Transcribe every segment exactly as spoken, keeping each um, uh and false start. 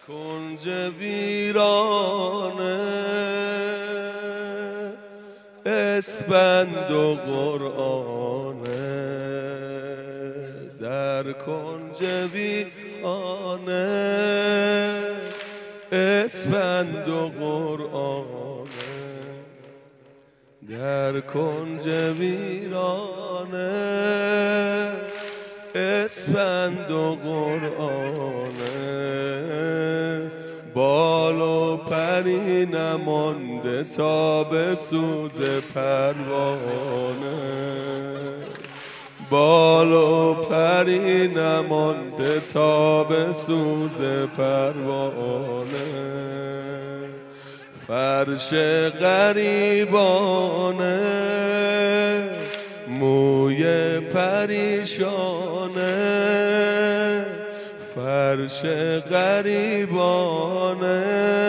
کنج ویرانه اسپند و قرآنه، در کنج ویرانه اسپند و قرآنه، در کنج ویرانه اسپند و قرآنه، بال و پری نمانده تا به سوز پروانه، بال و پری نمانده تا به سوز پروانه، فرش غریبانه موی پریشانه، فرش غریبانه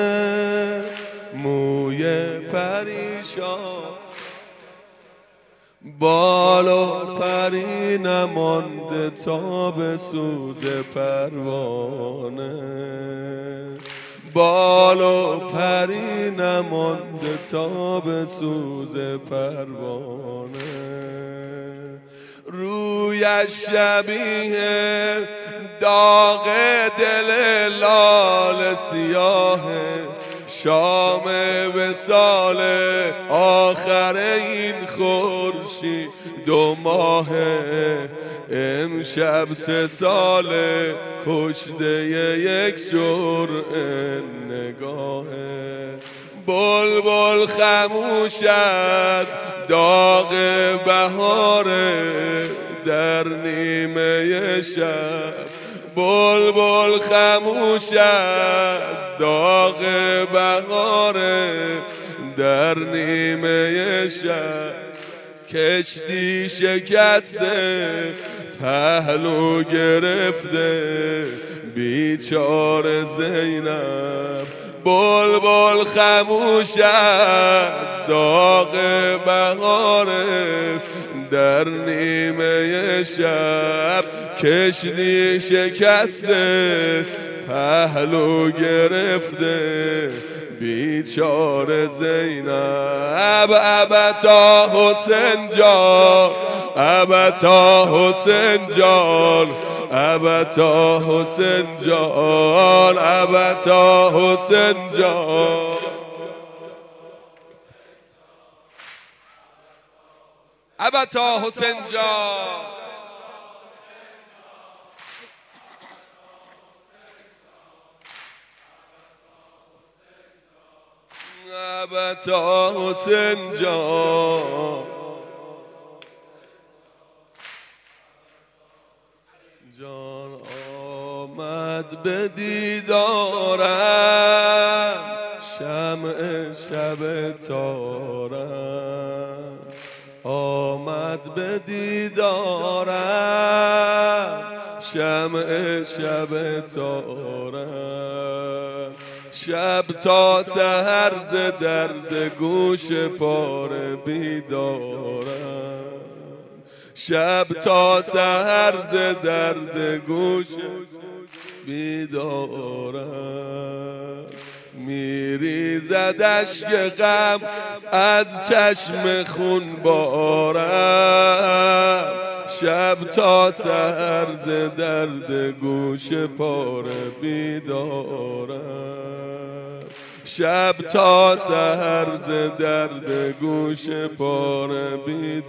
موی پریشان، بال و پری نمانده تا به سوز پروانه، بال و پری نمانده تا به سوز پروانه، رویش شبیه داغ دل لال سیاه، شام وصال آخر این خورشید دو ماه، امشب سه سال کشته یک جرعه نگاهه، بلبل خموش از داغ بهاره در نیمه شب، بلبل خموش از داغ بهاره در نیمه شب، کشتی شکسته پهلو گرفته بیچاره زینب، بلبل خموش از داغ بهاره در نیمه شب، کشتی شکسته پهلو گرفته بیچاره زینب، ابتا حسین جان، ابتا حسین جان، ابتا حسین جان، ابتا حسین جان، ابتا حسین جان، ابتا حسین جان، جان آمد به دیدارم شمع شب تارم، آمد به دیدارم شمع شب تارم، شب تا سحر ز درد گوش پاره بیدارم، شب تا سحر ز درد گوش بیدارم، میریزد اشک غم از چشم خون بارم، شب تا سحر ز درد گوش پاره بیدارم، شب تا سحر ز درد گوش پاره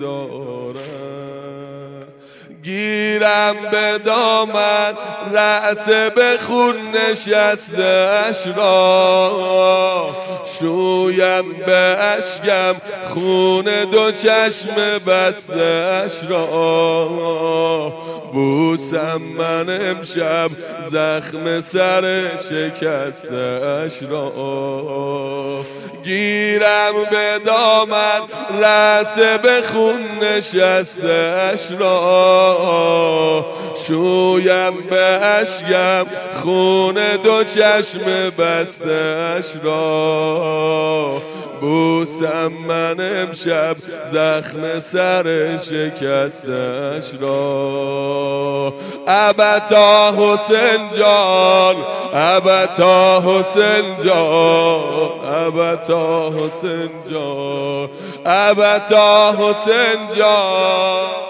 بیدارم، گیرم به دامن رأس به خون نشسته اش را، شویم به اشکم خون دو چشم بسته اش را، بوسم من امشب زخم سر شکسته اش را، گیرم به دامن رأس به خون نشسته اش را، شویم به اشکم خون دو چشم بستش را، بوسم من امشب زخم سر شکستش را. ابتا حسین جان، ابتا حسین جان، ابتا حسین جان، ابتا حسین جان.